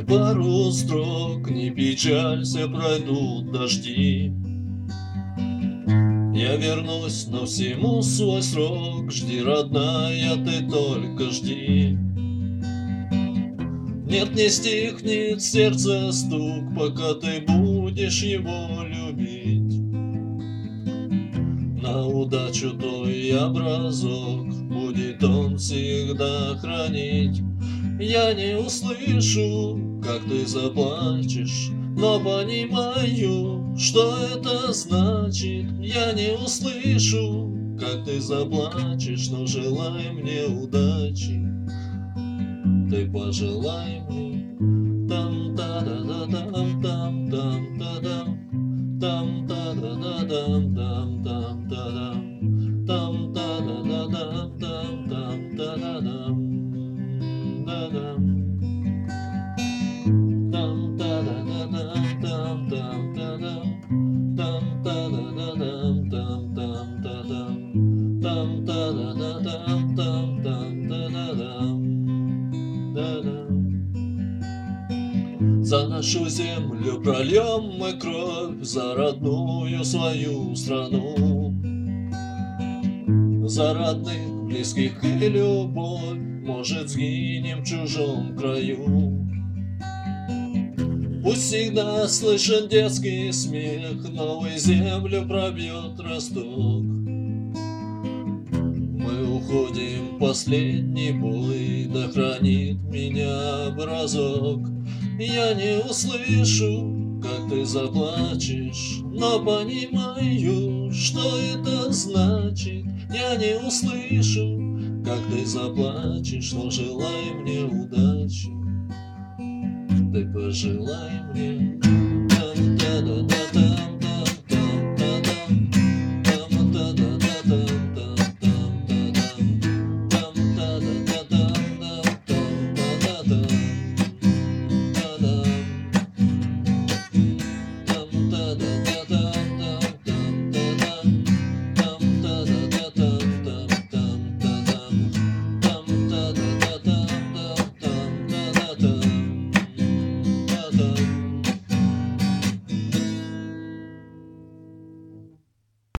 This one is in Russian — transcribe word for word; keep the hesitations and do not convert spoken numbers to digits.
пару строк, не печалься, пройдут дожди. Я вернусь, но всему свой срок. Жди, родная, ты только жди. Нет, не стихнет сердце стук, пока ты будешь его любить. На удачу твой образок будет он всегда хранить. Я не услышу, как ты заплачешь, но понимаю, что это значит. Я не услышу, как ты заплачешь, но желай мне удачи. Ты пожелай мне там та да да дам там там та дам там та да да дам там там та дам там та да да дам там там та да дам да дам там та да да дам там там та дам там та да да дам там там та дам там та да да дам там там та да дам. За нашу землю прольем мы кровь, за родную свою страну, за родных, близких и любовь. Может, сгинем в чужом краю. Пусть всегда слышен детский смех, новую землю пробьет росток. Мы уходим в последний бой, да хранит меня образок. Я не услышу, как ты заплачешь, но понимаю, что это значит. Я не услышу, как ты заплачешь, но желай мне удачи. Ты пожелай мне